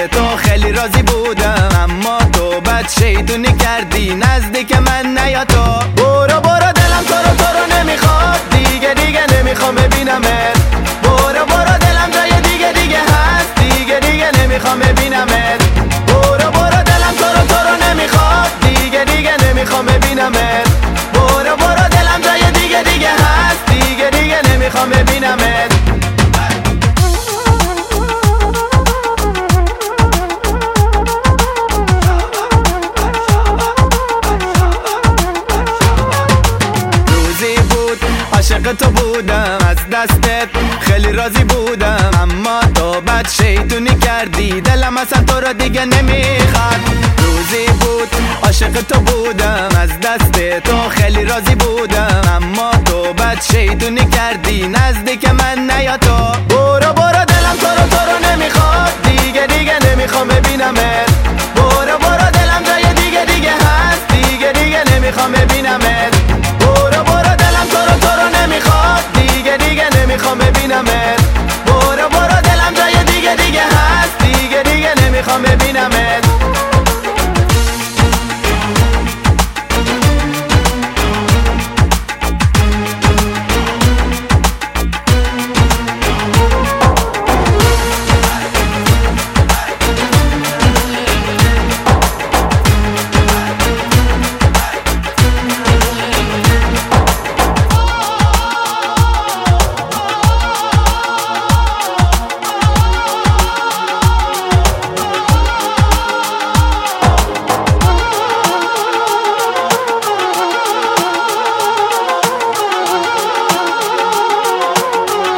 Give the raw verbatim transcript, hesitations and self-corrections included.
تو خیلی راضی بودم، اما تو بد شیطونی کردی نزدیک من نیا تو. برو برو دلم تو رو تو رو نمیخواد، دیگه دیگه نمیخوام ببینمت. برو برو دلم جای دیگه دیگه هست، دیگه دیگه نمیخوام ببینمت. برو برو دلم تو رو تو رو نمیخواد، دیگه دیگه نمیخوام ببینمت. برو برو دلم جای دیگه دیگه هست، دیگه دیگه نمیخوام ببینمت. عاشق تو بودم، از دستت خیلی راضی بودم، اما تو بد شیطونی کردی دلم اصلا تو را دیگه نمیخواد. روزی بود عاشق تو بودم، از دست تو خیلی راضی بودم، اما تو بد شیطونی کردی نزدیک من نیا تو. برو برو دلم تو رو تو رو نمیخواد، دیگه دیگه نمیخوام ببینمت. برو برو دلم جای دیگه دیگه هست، دیگه دیگه نمیخوام ببینمت.